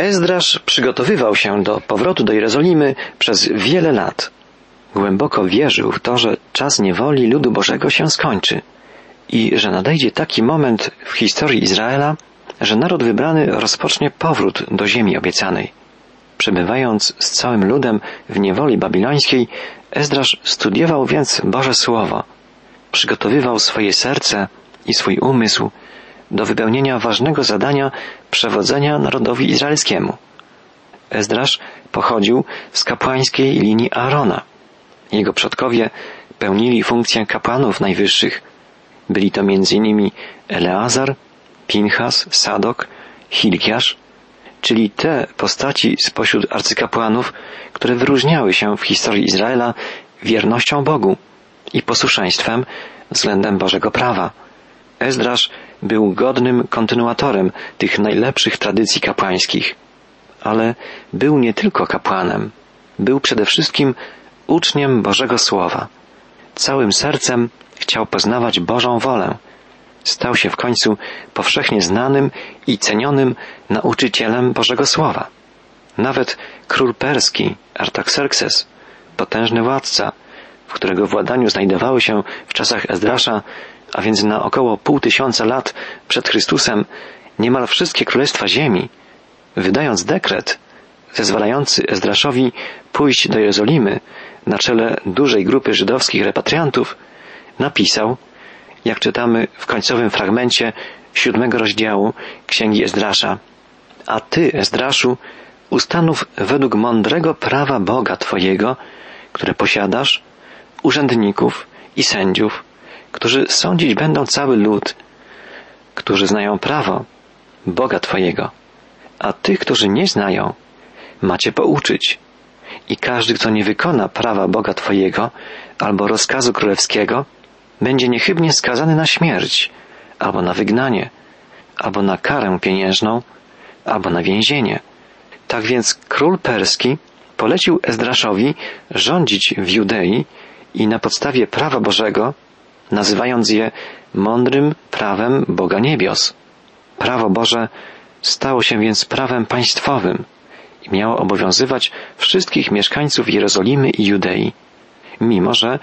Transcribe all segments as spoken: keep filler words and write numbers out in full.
Ezdrasz przygotowywał się do powrotu do Jerozolimy przez wiele lat. Głęboko wierzył w to, że czas niewoli ludu Bożego się skończy i że nadejdzie taki moment w historii Izraela, że naród wybrany rozpocznie powrót do ziemi obiecanej. Przebywając z całym ludem w niewoli babilońskiej, Ezdrasz studiował więc Boże Słowo. Przygotowywał swoje serce i swój umysł do wypełnienia ważnego zadania przewodzenia narodowi izraelskiemu. Ezdrasz pochodził z kapłańskiej linii Aarona. Jego przodkowie pełnili funkcję kapłanów najwyższych. Byli to między innymi Eleazar, Pinchas, Sadok, Hilkiasz, czyli te postaci spośród arcykapłanów, które wyróżniały się w historii Izraela wiernością Bogu i posłuszeństwem względem Bożego prawa. Ezdrasz był godnym kontynuatorem tych najlepszych tradycji kapłańskich, ale był nie tylko kapłanem, był przede wszystkim uczniem Bożego Słowa. Całym sercem chciał poznawać Bożą wolę. Stał się w końcu powszechnie znanym i cenionym nauczycielem Bożego Słowa. Nawet król perski Artaxerxes, potężny władca, w którego władaniu znajdowały się w czasach Ezdrasza, a więc na około pół tysiąca lat przed Chrystusem, niemal wszystkie królestwa ziemi, wydając dekret zezwalający Ezdraszowi pójść do Jerozolimy na czele dużej grupy żydowskich repatriantów, napisał, jak czytamy w końcowym fragmencie siódmego rozdziału Księgi Ezdrasza: a ty, Ezdraszu, ustanów według mądrego prawa Boga Twojego, które posiadasz, urzędników i sędziów, którzy sądzić będą cały lud, którzy znają prawo Boga Twojego, a tych, którzy nie znają, macie pouczyć. I każdy, kto nie wykona prawa Boga Twojego albo rozkazu królewskiego, będzie niechybnie skazany na śmierć, albo na wygnanie, albo na karę pieniężną, albo na więzienie. Tak więc król perski polecił Ezdraszowi rządzić w Judei i na podstawie prawa Bożego, nazywając je mądrym prawem Boga niebios. Prawo Boże stało się więc prawem państwowym i miało obowiązywać wszystkich mieszkańców Jerozolimy i Judei, mimo że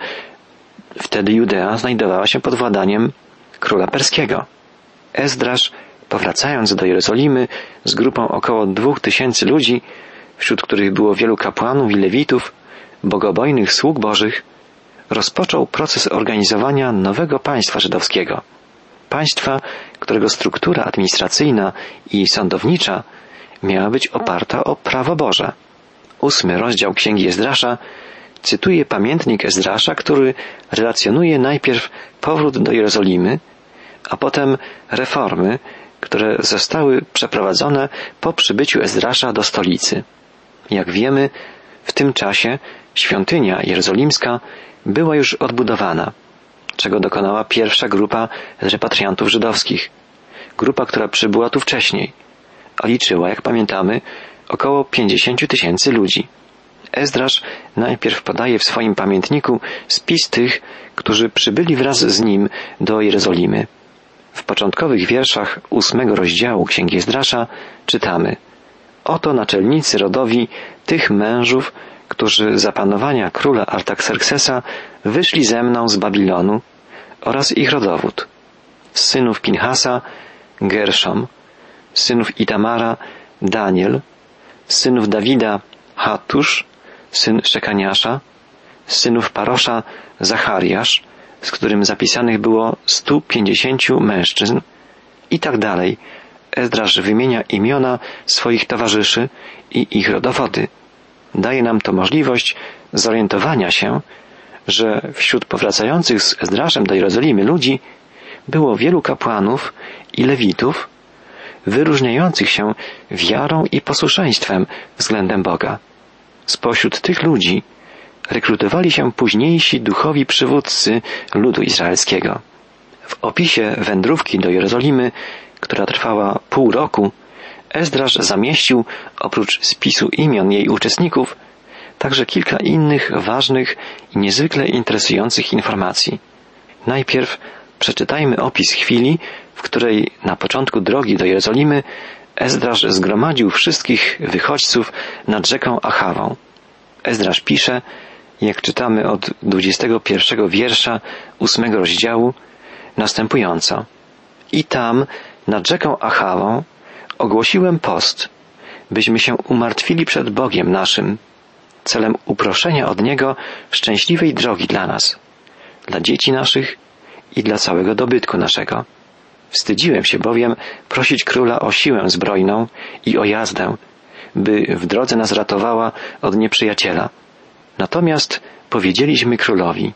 wtedy Judea znajdowała się pod władaniem króla perskiego. Ezdrasz, powracając do Jerozolimy z grupą około dwóch tysięcy ludzi, wśród których było wielu kapłanów i lewitów, bogobojnych sług bożych, rozpoczął proces organizowania nowego państwa żydowskiego. Państwa, którego struktura administracyjna i sądownicza miała być oparta o prawo Boże. Ósmy rozdział Księgi Ezdrasza cytuje pamiętnik Ezdrasza, który relacjonuje najpierw powrót do Jerozolimy, a potem reformy, które zostały przeprowadzone po przybyciu Ezdrasza do stolicy. Jak wiemy, w tym czasie świątynia jerozolimska była już odbudowana, czego dokonała pierwsza grupa repatriantów żydowskich, grupa, która przybyła tu wcześniej, a liczyła, jak pamiętamy, około pięćdziesięciu tysięcy ludzi. Ezdrasz najpierw podaje w swoim pamiętniku spis tych, którzy przybyli wraz z nim do Jerozolimy. W początkowych wierszach ósmego rozdziału Księgi Ezdrasza czytamy: oto naczelnicy rodowi tych mężów, którzy za panowania króla Artaxerxesa wyszli ze mną z Babilonu, oraz ich rodowód. Z synów Pinchasa Gerszom, z synów Itamara Daniel, z synów Dawida Hattusz, syn Szekaniasza, z synów Parosza Zachariasz, z którym zapisanych było stu pięćdziesięciu mężczyzn, i tak dalej. Ezdrasz wymienia imiona swoich towarzyszy i ich rodowody. Daje nam to możliwość zorientowania się, że wśród powracających z Ezdraszem do Jerozolimy ludzi było wielu kapłanów i lewitów, wyróżniających się wiarą i posłuszeństwem względem Boga. Spośród tych ludzi rekrutowali się późniejsi duchowi przywódcy ludu izraelskiego. W opisie wędrówki do Jerozolimy, która trwała pół roku, Ezdrasz zamieścił, oprócz spisu imion jej uczestników, także kilka innych ważnych i niezwykle interesujących informacji. Najpierw przeczytajmy opis chwili, w której na początku drogi do Jerozolimy Ezdrasz zgromadził wszystkich wychodźców nad rzeką Achawą. Ezdrasz pisze, jak czytamy od dwudziestego pierwszego wiersza ósmego rozdziału, następująco. I tam, nad rzeką Achawą, ogłosiłem post, byśmy się umartwili przed Bogiem naszym, celem uproszenia od Niego szczęśliwej drogi dla nas, dla dzieci naszych i dla całego dobytku naszego. Wstydziłem się bowiem prosić króla o siłę zbrojną i o jazdę, by w drodze nas ratowała od nieprzyjaciela. Natomiast powiedzieliśmy królowi,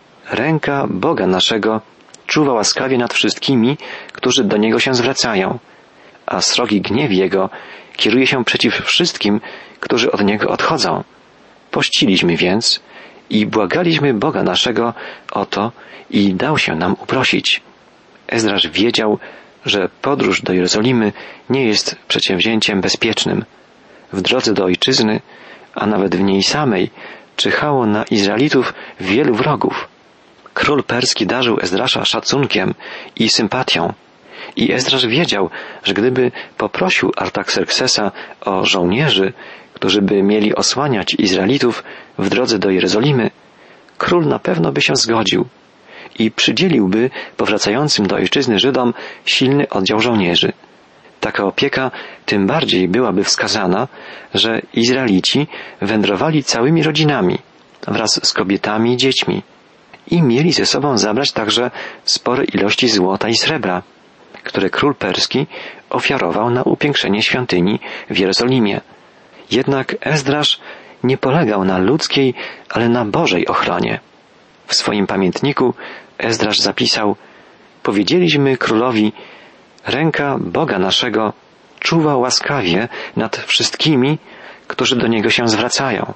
ręka Boga naszego czuwa łaskawie nad wszystkimi, którzy do Niego się zwracają, a srogi gniew Jego kieruje się przeciw wszystkim, którzy od Niego odchodzą. Pościliśmy więc i błagaliśmy Boga naszego o to i dał się nam uprosić. Ezdrasz wiedział, że podróż do Jerozolimy nie jest przedsięwzięciem bezpiecznym. W drodze do ojczyzny, a nawet w niej samej, czyhało na Izraelitów wielu wrogów. Król perski darzył Ezdrasza szacunkiem i sympatią. I Ezdrasz wiedział, że gdyby poprosił Artaxerxesa o żołnierzy, którzy by mieli osłaniać Izraelitów w drodze do Jerozolimy, król na pewno by się zgodził i przydzieliłby powracającym do ojczyzny Żydom silny oddział żołnierzy. Taka opieka tym bardziej byłaby wskazana, że Izraelici wędrowali całymi rodzinami, wraz z kobietami i dziećmi i mieli ze sobą zabrać także spore ilości złota i srebra, które król perski ofiarował na upiększenie świątyni w Jerozolimie. Jednak Ezdrasz nie polegał na ludzkiej, ale na Bożej ochronie. W swoim pamiętniku Ezdrasz zapisał: powiedzieliśmy królowi, ręka Boga naszego czuwa łaskawie nad wszystkimi, którzy do Niego się zwracają.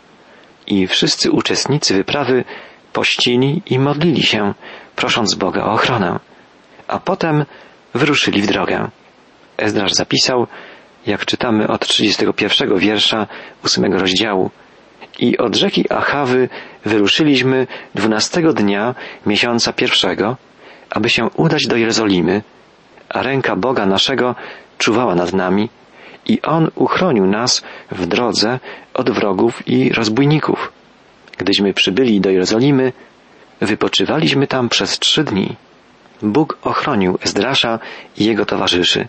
I wszyscy uczestnicy wyprawy pościli i modlili się, prosząc Boga o ochronę. A potem wyruszyli w drogę. Ezdrasz zapisał, jak czytamy od trzydziestego pierwszego wiersza ósmego rozdziału. I od rzeki Achawy wyruszyliśmy dwunastego dnia miesiąca pierwszego, aby się udać do Jerozolimy, a ręka Boga naszego czuwała nad nami i On uchronił nas w drodze od wrogów i rozbójników. Gdyśmy przybyli do Jerozolimy, wypoczywaliśmy tam przez trzy dni. Bóg ochronił Ezdrasza i jego towarzyszy.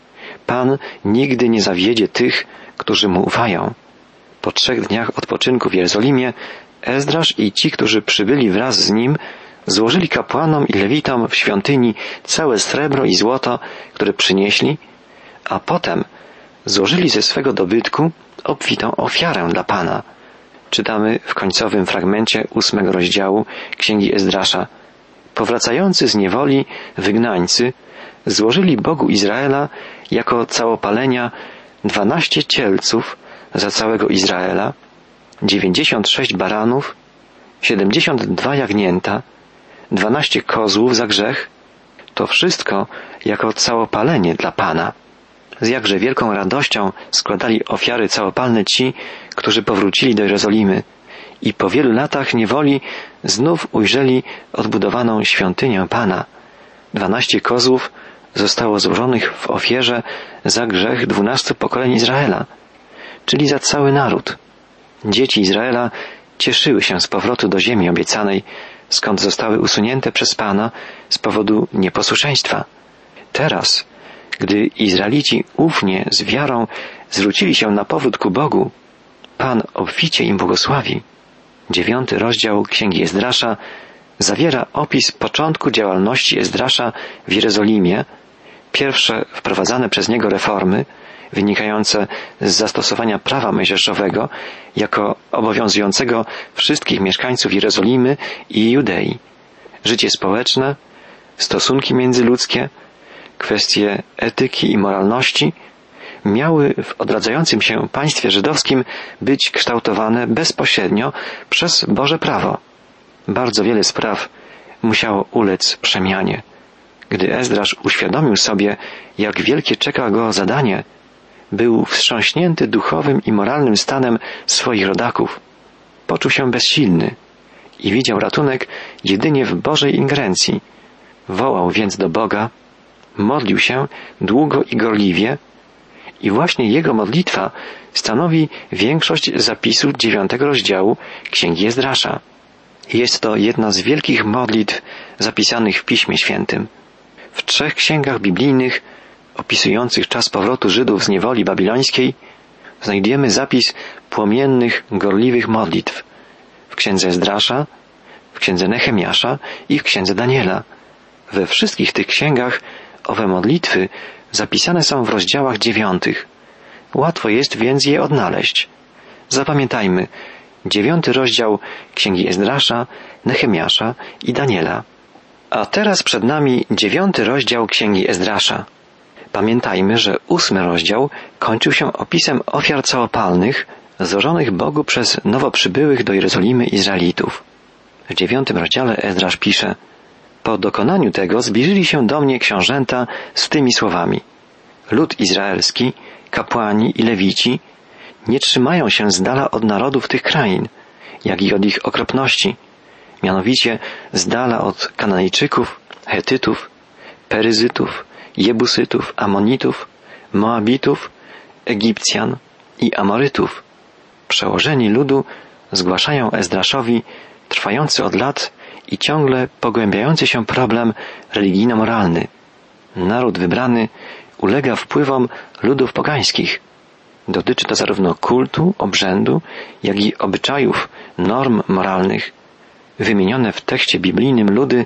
Pan nigdy nie zawiedzie tych, którzy Mu ufają. Po trzech dniach odpoczynku w Jerozolimie Ezdrasz i ci, którzy przybyli wraz z nim, złożyli kapłanom i lewitom w świątyni całe srebro i złoto, które przynieśli, a potem złożyli ze swego dobytku obfitą ofiarę dla Pana. Czytamy w końcowym fragmencie ósmego rozdziału Księgi Ezdrasza. Powracający z niewoli wygnańcy złożyli Bogu Izraela jako całopalenia dwanaście cielców za całego Izraela, dziewięćdziesiąt sześć baranów, siedemdziesiąt dwa jagnięta, dwanaście kozłów za grzech. To wszystko jako całopalenie dla Pana. Z jakże wielką radością składali ofiary całopalne ci, którzy powrócili do Jerozolimy i po wielu latach niewoli znów ujrzeli odbudowaną świątynię Pana. Dwanaście kozłów zostało złożonych w ofierze za grzech dwunastu pokoleń Izraela, czyli za cały naród. Dzieci Izraela cieszyły się z powrotu do ziemi obiecanej, skąd zostały usunięte przez Pana z powodu nieposłuszeństwa. Teraz, gdy Izraelici ufnie, z wiarą zwrócili się na powrót ku Bogu, Pan obficie im błogosławi. Dziewiąty rozdział Księgi Ezdrasza zawiera opis początku działalności Ezdrasza w Jerozolimie, pierwsze wprowadzane przez niego reformy, wynikające z zastosowania prawa mojżeszowego jako obowiązującego wszystkich mieszkańców Jerozolimy i Judei. Życie społeczne, stosunki międzyludzkie, kwestie etyki i moralności miały w odradzającym się państwie żydowskim być kształtowane bezpośrednio przez Boże prawo. Bardzo wiele spraw musiało ulec przemianie. Gdy Ezdrasz uświadomił sobie, jak wielkie czeka go zadanie, był wstrząśnięty duchowym i moralnym stanem swoich rodaków. Poczuł się bezsilny i widział ratunek jedynie w Bożej ingerencji. Wołał więc do Boga, modlił się długo i gorliwie I właśnie jego modlitwa stanowi większość zapisu dziewiątego rozdziału Księgi Ezdrasza. Jest to jedna z wielkich modlitw zapisanych w Piśmie Świętym. W trzech księgach biblijnych opisujących czas powrotu Żydów z niewoli babilońskiej znajdziemy zapis płomiennych, gorliwych modlitw w Księdze Ezdrasza, w Księdze Nehemiasza i w Księdze Daniela. We wszystkich tych księgach owe modlitwy zapisane są w rozdziałach dziewiątych. Łatwo jest więc je odnaleźć. Zapamiętajmy, dziewiąty rozdział Księgi Ezdrasza, Nehemiasza i Daniela. A teraz przed nami dziewiąty rozdział Księgi Ezdrasza. Pamiętajmy, że ósmy rozdział kończył się opisem ofiar całopalnych złożonych Bogu przez nowo przybyłych do Jerozolimy Izraelitów. W dziewiątym rozdziale Ezdrasz pisze: Po dokonaniu tego zbliżyli się do mnie książęta z tymi słowami: Lud izraelski, kapłani i lewici nie trzymają się z dala od narodów tych krain, jak i od ich okropności, mianowicie z dala od Kananejczyków, Hetytów, Peryzytów, Jebusytów, Amonitów, Moabitów, Egipcjan i Amorytów. Przełożeni ludu zgłaszają Ezdraszowi trwający od lat i ciągle pogłębiający się problem religijno-moralny. Naród wybrany ulega wpływom ludów pogańskich. Dotyczy to zarówno kultu, obrzędu, jak i obyczajów, norm moralnych. Wymienione w tekście biblijnym ludy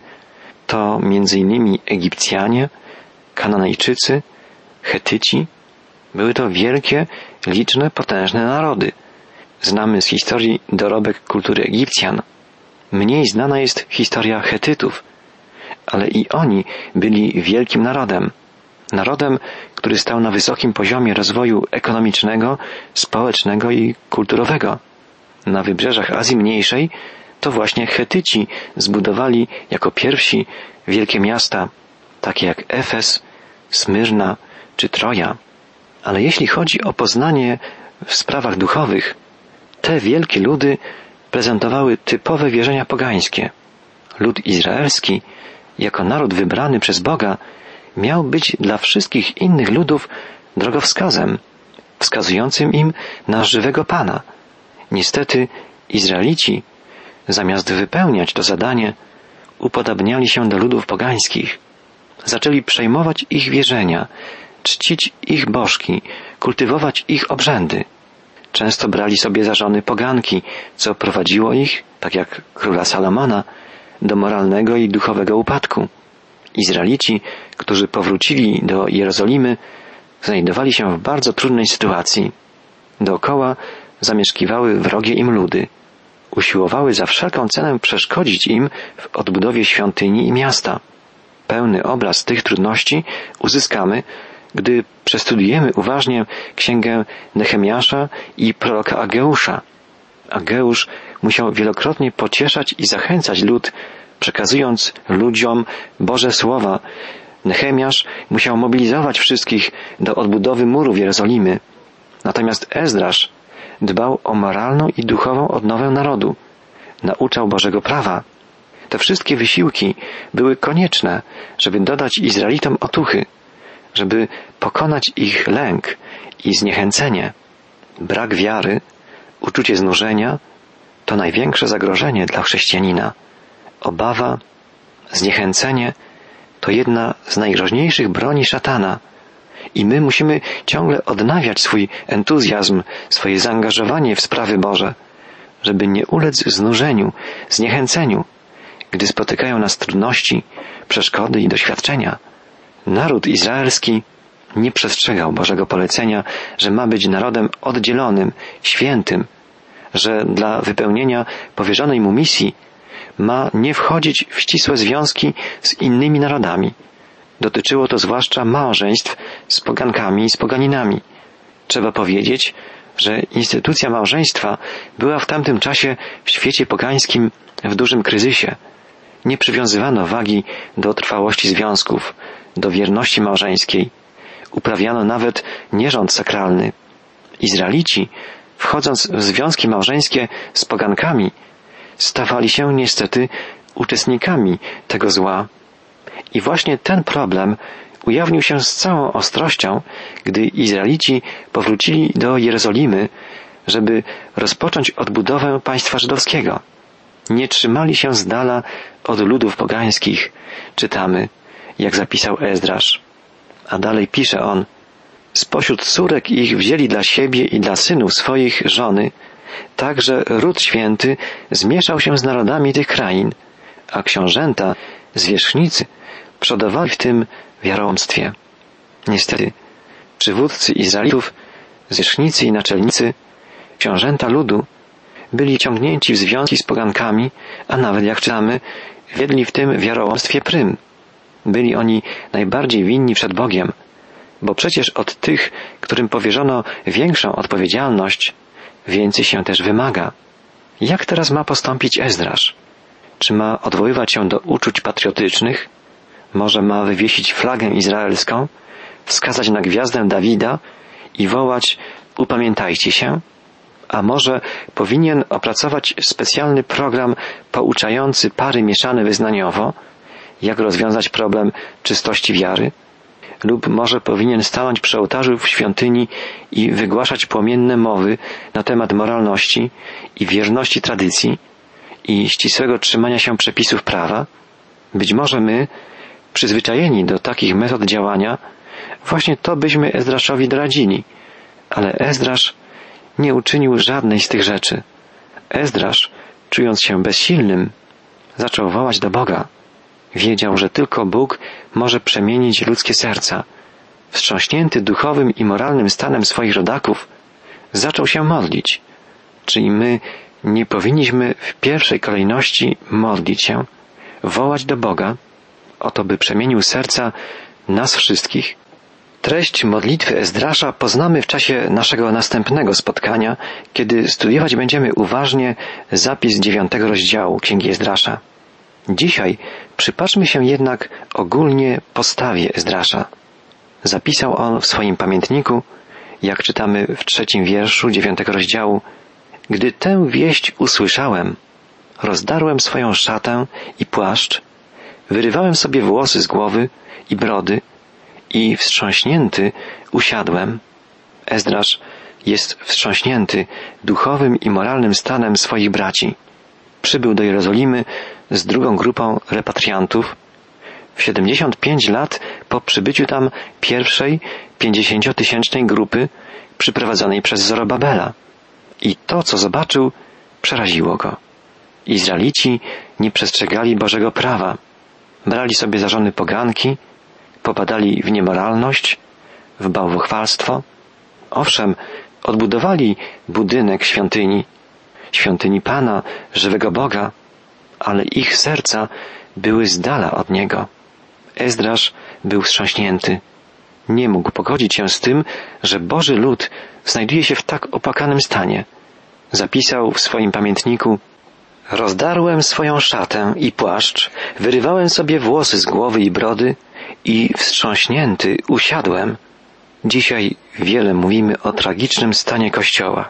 to między innymi Egipcjanie, Kananejczycy, Chetyci. Były to wielkie, liczne, potężne narody. Znamy z historii dorobek kultury Egipcjan. Mniej znana jest historia Chetytów, ale i oni byli wielkim narodem. Narodem, który stał na wysokim poziomie rozwoju ekonomicznego, społecznego i kulturowego. Na wybrzeżach Azji Mniejszej to właśnie Chetyci zbudowali jako pierwsi wielkie miasta, takie jak Efes, Smyrna czy Troja. Ale jeśli chodzi o poznanie w sprawach duchowych, te wielkie ludy prezentowały typowe wierzenia pogańskie. Lud izraelski, jako naród wybrany przez Boga, miał być dla wszystkich innych ludów drogowskazem, wskazującym im na żywego Pana. Niestety Izraelici, zamiast wypełniać to zadanie, upodabniali się do ludów pogańskich. Zaczęli przejmować ich wierzenia, czcić ich bożki, kultywować ich obrzędy. Często brali sobie za żony poganki, co prowadziło ich, tak jak króla Salomona, do moralnego i duchowego upadku. Izraelici, którzy powrócili do Jerozolimy, znajdowali się w bardzo trudnej sytuacji. Dookoła zamieszkiwały wrogie im ludy. Usiłowały za wszelką cenę przeszkodzić im w odbudowie świątyni i miasta. Pełny obraz tych trudności uzyskamy, gdy przestudiujemy uważnie księgę Nehemiasza i proroka Ageusza. Ageusz musiał wielokrotnie pocieszać i zachęcać lud, przekazując ludziom Boże słowa. Nehemiasz musiał mobilizować wszystkich do odbudowy murów Jerozolimy. Natomiast Ezdrasz dbał o moralną i duchową odnowę narodu. Nauczał Bożego prawa. Te wszystkie wysiłki były konieczne, żeby dodać Izraelitom otuchy, żeby pokonać ich lęk i zniechęcenie. Brak wiary, uczucie znużenia to największe zagrożenie dla chrześcijanina. Obawa, zniechęcenie to jedna z najgroźniejszych broni szatana i my musimy ciągle odnawiać swój entuzjazm, swoje zaangażowanie w sprawy Boże, żeby nie ulec znużeniu, zniechęceniu, gdy spotykają nas trudności, przeszkody i doświadczenia. Naród izraelski nie przestrzegał Bożego polecenia, że ma być narodem oddzielonym, świętym, że dla wypełnienia powierzonej mu misji ma nie wchodzić w ścisłe związki z innymi narodami. Dotyczyło to zwłaszcza małżeństw z pogankami i z poganinami. Trzeba powiedzieć, że instytucja małżeństwa była w tamtym czasie w świecie pogańskim w dużym kryzysie. Nie przywiązywano wagi do trwałości związków, do wierności małżeńskiej. Uprawiano nawet nierząd sakralny. Izraelici, wchodząc w związki małżeńskie z pogankami, stawali się niestety uczestnikami tego zła. I właśnie ten problem ujawnił się z całą ostrością, gdy Izraelici powrócili do Jerozolimy, żeby rozpocząć odbudowę państwa żydowskiego. Nie trzymali się z dala od ludów pogańskich, czytamy, jak zapisał Ezdrasz. A dalej pisze on: spośród córek ich wzięli dla siebie i dla synów swoich żony, tak że ród święty zmieszał się z narodami tych krain, a książęta, zwierzchnicy, przodowali w tym wiarołomstwie. Niestety, przywódcy Izraelitów, zwierzchnicy i naczelnicy, książęta ludu, byli ciągnięci w związki z pogankami, a nawet, jak czytamy, wiedli w tym wiarołomstwie prym. Byli oni najbardziej winni przed Bogiem, bo przecież od tych, którym powierzono większą odpowiedzialność, więcej się też wymaga. Jak teraz ma postąpić Ezdrasz? Czy ma odwoływać się do uczuć patriotycznych? Może ma wywiesić flagę izraelską, wskazać na gwiazdę Dawida i wołać: upamiętajcie się? A może powinien opracować specjalny program pouczający pary mieszane wyznaniowo, jak rozwiązać problem czystości wiary? Lub może powinien stanąć przy ołtarzu w świątyni i wygłaszać płomienne mowy na temat moralności i wierności tradycji i ścisłego trzymania się przepisów prawa? Być może my, przyzwyczajeni do takich metod działania, właśnie to byśmy Ezdraszowi doradzili, ale Ezdrasz nie uczynił żadnej z tych rzeczy. Ezdrasz, czując się bezsilnym, zaczął wołać do Boga. Wiedział, że tylko Bóg może przemienić ludzkie serca. Wstrząśnięty duchowym i moralnym stanem swoich rodaków, zaczął się modlić. Czy i my nie powinniśmy w pierwszej kolejności modlić się, wołać do Boga, o to, by przemienił serca nas wszystkich? Treść modlitwy Ezdrasza poznamy w czasie naszego następnego spotkania, kiedy studiować będziemy uważnie zapis dziewiątego rozdziału Księgi Ezdrasza. Dzisiaj przypatrzmy się jednak ogólnie postawie Ezdrasza. Zapisał on w swoim pamiętniku, jak czytamy w trzecim wierszu dziewiątego rozdziału: gdy tę wieść usłyszałem, rozdarłem swoją szatę i płaszcz, wyrywałem sobie włosy z głowy i brody i wstrząśnięty usiadłem. Ezdrasz jest wstrząśnięty duchowym i moralnym stanem swoich braci. Przybył do Jerozolimy z drugą grupą repatriantów w siedemdziesiąt pięć lat po przybyciu tam pierwszej pięćdziesięciotysięcznej grupy przyprowadzonej przez Zorobabela. I to, co zobaczył, przeraziło go. Izraelici nie przestrzegali Bożego prawa. Brali sobie za żony poganki, popadali w niemoralność, w bałwochwalstwo. Owszem, odbudowali budynek świątyni, świątyni Pana, żywego Boga, ale ich serca były z dala od Niego. Ezdrasz był wstrząśnięty. Nie mógł pogodzić się z tym, że Boży lud znajduje się w tak opłakanym stanie. Zapisał w swoim pamiętniku: rozdarłem swoją szatę i płaszcz, wyrywałem sobie włosy z głowy i brody i wstrząśnięty usiadłem. Dzisiaj wiele mówimy o tragicznym stanie Kościoła,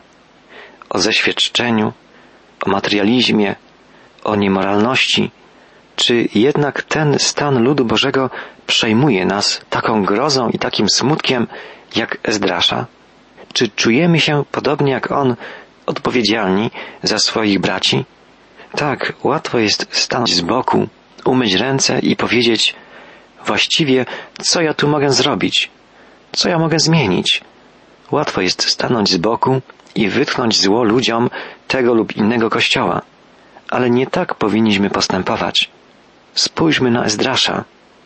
o zeświadczeniu, o materializmie, o niemoralności. Czy jednak ten stan ludu Bożego przejmuje nas taką grozą i takim smutkiem jak Ezdrasza? Czy czujemy się podobnie jak on odpowiedzialni za swoich braci? Tak, łatwo jest stanąć z boku, umyć ręce i powiedzieć: właściwie co ja tu mogę zrobić? Co ja mogę zmienić? Łatwo jest stanąć z boku i wytknąć zło ludziom tego lub innego kościoła. Ale nie tak powinniśmy postępować. Spójrzmy na Ezdrasza.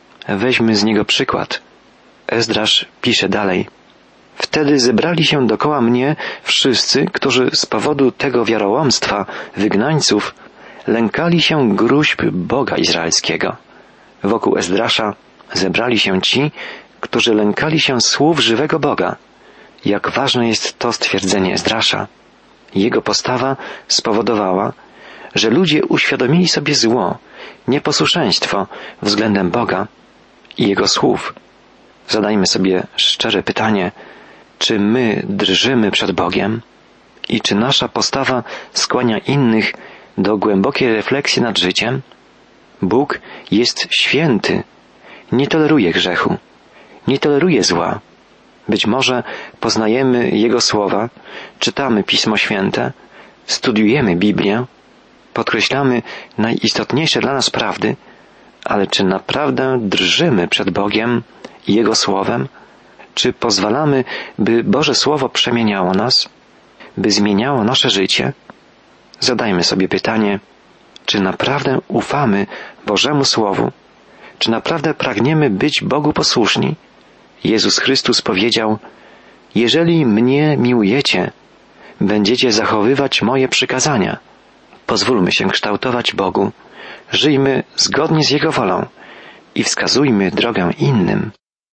Weźmy z niego przykład. Ezdrasz pisze dalej: wtedy zebrali się dokoła mnie wszyscy, którzy z powodu tego wiarołomstwa wygnańców lękali się gróźb Boga Izraelskiego. Wokół Ezdrasza zebrali się ci, którzy lękali się słów żywego Boga. Jak ważne jest to stwierdzenie Ezdrasza. Jego postawa spowodowała, że ludzie uświadomili sobie zło, nieposłuszeństwo względem Boga i Jego słów. Zadajmy sobie szczere pytanie, czy my drżymy przed Bogiem i czy nasza postawa skłania innych do głębokiej refleksji nad życiem? Bóg jest święty, nie toleruje grzechu. nie toleruje zła. Być może poznajemy Jego słowa, czytamy Pismo Święte, studiujemy Biblię, podkreślamy najistotniejsze dla nas prawdy, ale czy naprawdę drżymy przed Bogiem i Jego Słowem? Czy pozwalamy, by Boże Słowo przemieniało nas, by zmieniało nasze życie? Zadajmy sobie pytanie, czy naprawdę ufamy Bożemu Słowu? Czy naprawdę pragniemy być Bogu posłuszni? Jezus Chrystus powiedział: jeżeli mnie miłujecie, będziecie zachowywać moje przykazania. Pozwólmy się kształtować Bogu, żyjmy zgodnie z Jego wolą i wskazujmy drogę innym.